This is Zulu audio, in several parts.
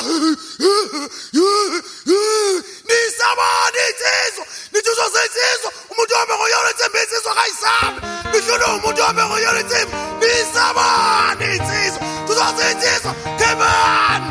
nisabani insizwa nithi uzosensizwa umuntu wami ngoyona ethemba insizwa kayisabe nifuna umuntu wami ngoyona ethemba nisabani insizwa uzosensizwa kebani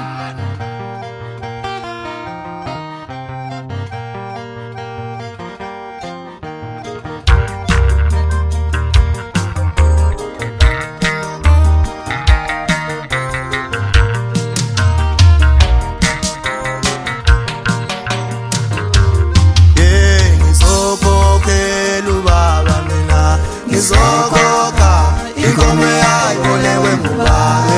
Ngizokhokha inkomo yayibolewe ngubaba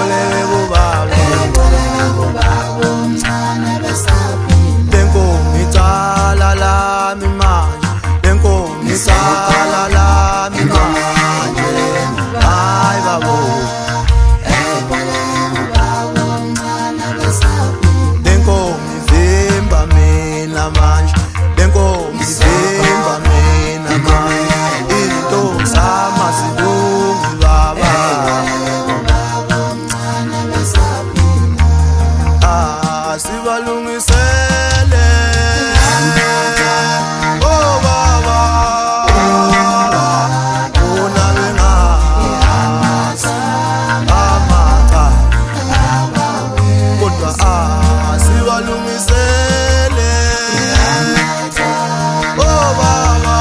umncane besaphila lenkomo icala lami manje lenkomo icala lami manje hayi babo ngubaba umncane besaphila lenkomo ivimba mina manje lenkomo ivimba mina manje sama sidungi baba sibalungisele oh baba una bengaza amaka kodwa sibalungisele oh baba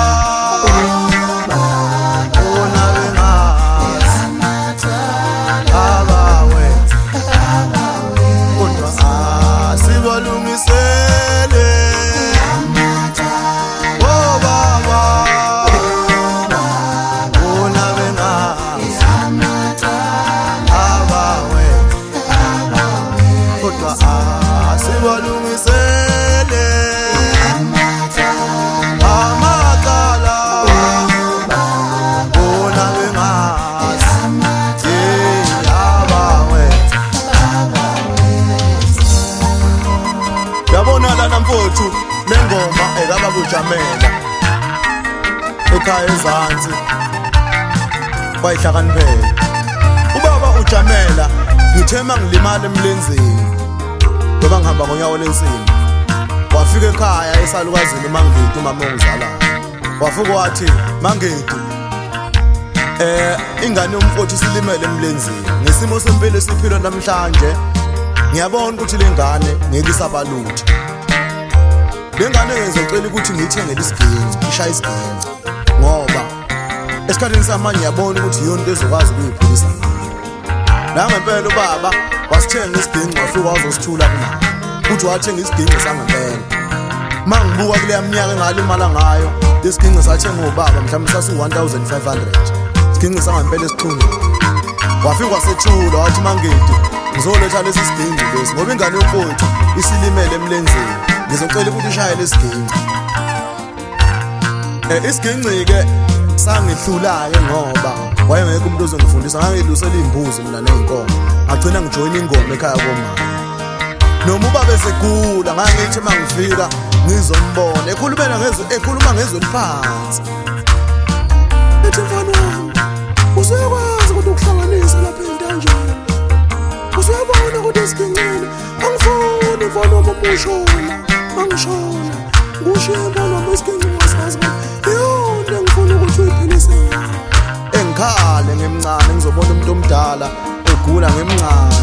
mfowethu lengoma ekaba kujamela ekhaya eZansi bayihlakaniphela ubaba ujamela ngithema ngilimala emlenzeni ngoba ngihamba ngonyawo lensimbi wafika ekhaya esalukazini Mangidi umama ongizalayo wafika wathi Mangidi ingane yomfowethu silimele emlenzeni ngesimo sempilo esiphila namhlanje ngiyabona ukuthi lengane ngeke isabaluthe lengane ngizocela ukuthi ngiyithengele isiginci ishaya isiginci ngoba esikhathini samanje yabona ukuthi yonke ezokwazi ukuyiphilisa la ngempela ubaba wasithenga isiginci wafika wazosithula kunayo uthi wathenga isiginci sangempela mangibuka kule minyaka engalimala ngayo lesiginci sathenga ubaba mhlawumbe sasu 1500 isiginci sangempela esithunga wafika wasethula wathi Mangidi ngizoletha lesi siginci lesi ngoba ingane yomfowethu isilimele emlenzeni ngizocela ukuthi ushaye lesiginci isiginci ke sangihlula ke ngoba wayengeke umuntu ozongifundisa ngangilusela imbuzi mina neinkomo agcina ngijoyina ingoma ekhaya komama noma ubaba esegula ngangithi mangifika ngizombona ekhuluma ngezwe liphansi ethi mfana wami usuyakwazi ukuthi ukuhlanganisa lapha entanjeni usuyabona ukuthi isigincini angifuni mfana wami umushona angishona ngisho mfana wami isiginci wasazi yonke ngifuna ukuthi uyiphilise engikhale ngemncane ngizobona umuntu omdala egula ngemncane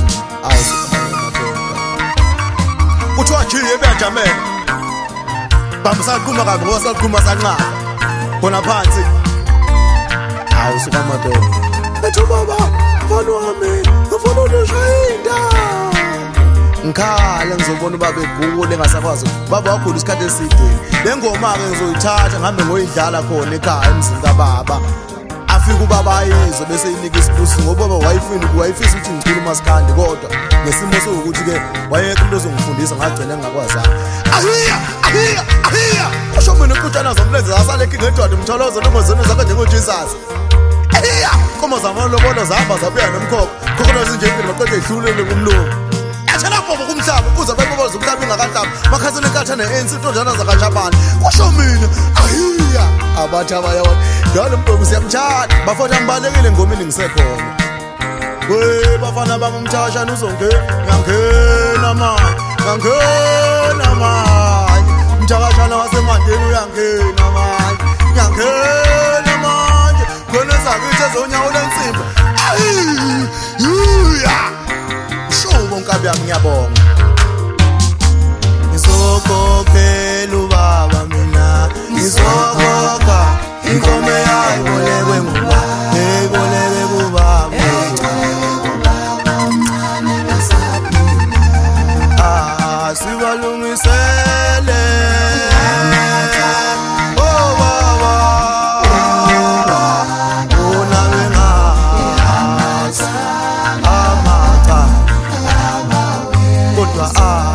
kuthiwa nje ebeyajamela bamsaqhuma kabi ngoba saqhuma sanqaba khona phansi suka madoda ethi baba mfana wami ngifuna ushayinda ngikhale ngizobona ubaba egule engasakwazi baba wakhula isikhathi eside lengoma ke ngizoyithatha ngihambe ngoyidlala khona ekhaya emzini kababa afika ubaba ayizwe bese inika isibusi ngoba baba wayifisa ukuthi ngikhuluma sikhandi kodwa ngesimo sokuthi ke wayeke umuntu ozongifundisa ngagcina ngingakwazi ahiya kusho mina uqutshana zomlenze asaleke ngedwadi umtholozo nomozweni zakhe njengoJesus ahiya komo zamalobolo zahamba zabuya nomkhokho khokho zinjengile baqede ehlulele kumlungu athela bobo kumhlaba kuze bayiboboza umhlaba ingakahlaba bakhazele kathana ensintonjana zakajabani kusho mina ahiya abathi abayona njalo mbongo siyamtshada bafana mbalekile ngomini ngisekhona we bafana bangumthashana uzongena ngiyangena manje zonyawo lensimbi shubo nkabi yami ngiyabonga ngizokhokhela ubaba mina ngizokhokha inkomo yayibolekwe ngubaba eyiboleke kubaba sibalungisele oh baba bona bengazi amaka kodwa